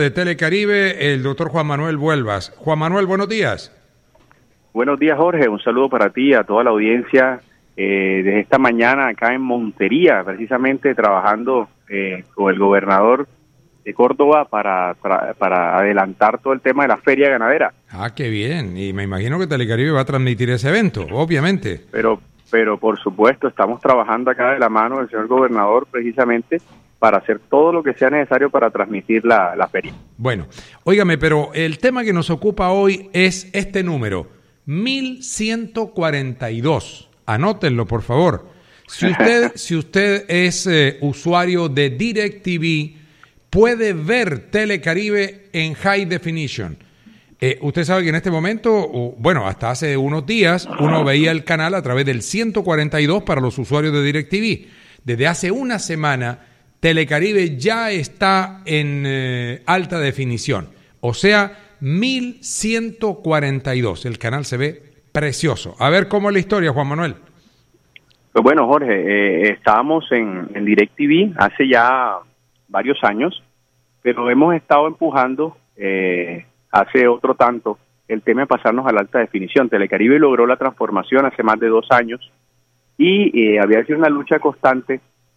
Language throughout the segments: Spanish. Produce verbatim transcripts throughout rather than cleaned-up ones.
De Telecaribe, el doctor Juan Manuel Vuelvas. Juan Manuel, buenos días. Buenos días, Jorge. Un saludo para ti, a toda la audiencia. Eh, desde esta mañana acá en Montería, precisamente trabajando eh, con el gobernador de Córdoba para, para, para adelantar todo el tema de la feria ganadera. Ah, qué bien. Y me imagino que Telecaribe va a transmitir ese evento, obviamente. Pero, pero por supuesto, estamos trabajando acá de la mano del señor gobernador precisamente para hacer todo lo que sea necesario para transmitir la, la feria. Bueno, óigame, pero el tema que nos ocupa hoy es este número, mil ciento cuarenta y dos. Anótenlo, por favor. Si usted, si usted es eh, usuario de DirecTV, puede ver Telecaribe en High Definition. Eh, usted sabe que en este momento, o, bueno, hasta hace unos días, uno veía el canal a través del ciento cuarenta y dos para los usuarios de DirecTV. Desde hace una semana, Telecaribe ya está en eh, alta definición, o sea, mil ciento cuarenta y dos. El canal se ve precioso. A ver cómo es la historia, Juan Manuel. Pues bueno, Jorge, eh, estábamos en, en DirecTV hace ya varios años, pero hemos estado empujando eh, hace otro tanto el tema de pasarnos a la alta definición. Telecaribe logró la transformación hace más de dos años y eh, había sido una lucha constante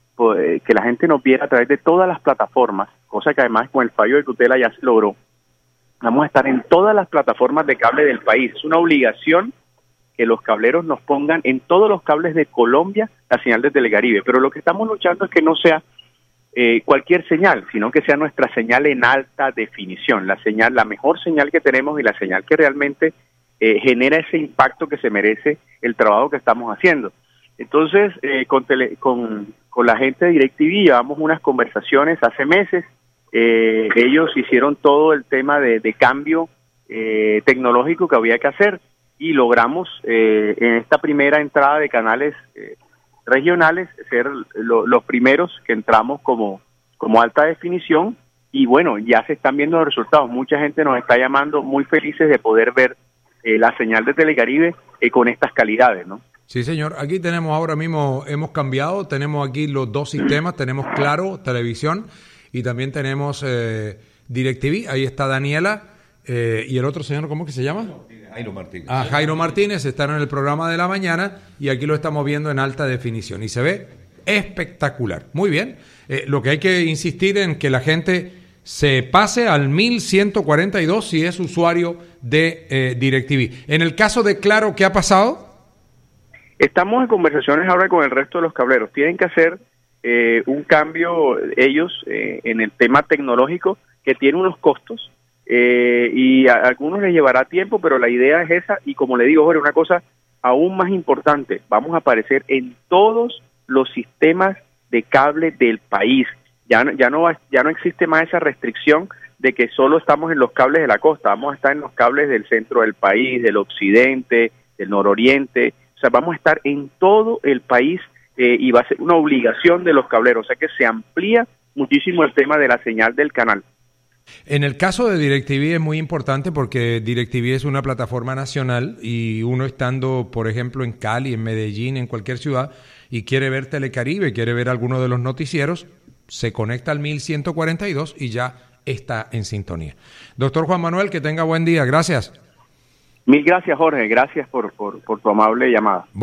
que la gente nos viera a través de todas las plataformas, cosa que además con el fallo de tutela ya se logró. Vamos a estar en todas las plataformas de cable del país. Es una obligación que los cableros nos pongan en todos los cables de Colombia la señal de Telecaribe, pero lo que estamos luchando es que no sea eh, cualquier señal, sino que sea nuestra señal en alta definición, la señal, la mejor señal que tenemos y la señal que realmente eh, genera ese impacto que se merece el trabajo que estamos haciendo. Entonces, eh, con, tele, con, con la gente de DirecTV llevamos unas conversaciones hace meses. Eh, ellos hicieron todo el tema de, de cambio eh, tecnológico que había que hacer y logramos eh, en esta primera entrada de canales eh, regionales ser lo, los primeros que entramos como, como alta definición y bueno, ya se están viendo los resultados. Mucha gente nos está llamando muy felices de poder ver eh, la señal de Telecaribe eh, con estas calidades, ¿no? Sí, señor. Aquí tenemos ahora mismo, hemos cambiado, tenemos aquí los dos sistemas, tenemos Claro, Televisión, y también tenemos eh, DirecTV. Ahí está Daniela, eh, y el otro señor, ¿cómo que se llama? Jairo Martínez. Ah, Jairo Martínez, están en el programa de la mañana, y aquí lo estamos viendo en alta definición, y se ve espectacular. Muy bien. Eh, lo que hay que insistir en que la gente se pase al mil ciento cuarenta y dos si es usuario de eh, DirecTV. En el caso de Claro, ¿qué ha pasado? Estamos en conversaciones ahora con el resto de los cableros. Tienen que hacer eh, un cambio ellos eh, en el tema tecnológico que tiene unos costos eh, y a, a algunos les llevará tiempo, pero la idea es esa y como le digo, Jorge, una cosa aún más importante, vamos a aparecer en todos los sistemas de cable del país. Ya no, ya no, va, ya no existe más esa restricción de que solo estamos en los cables de la costa, vamos a estar en los cables del centro del país, del occidente, del nororiente. O sea, vamos a estar en todo el país eh, y va a ser una obligación de los cableros. O sea que se amplía muchísimo el tema de la señal del canal. En el caso de DirecTV es muy importante porque DirecTV es una plataforma nacional y uno estando, por ejemplo, en Cali, en Medellín, en cualquier ciudad y quiere ver Telecaribe, quiere ver alguno de los noticieros, se conecta al mil ciento cuarenta y dos y ya está en sintonía. Doctor Juan Manuel, que tenga buen día. Gracias. Mil gracias, Jorge. Gracias por, por, por tu amable llamada.